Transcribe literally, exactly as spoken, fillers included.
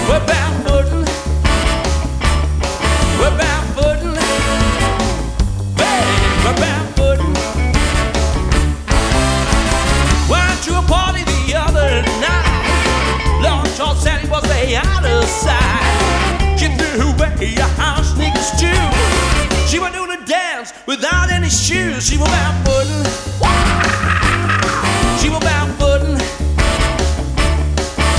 We're barefooting. We're barefooting. Hey, we're barefooting. Went to a party the other night. Lord Charles said he was way out of sight. She threw away her sneakers too. She was doing a dance without any shoes. She was barefooting.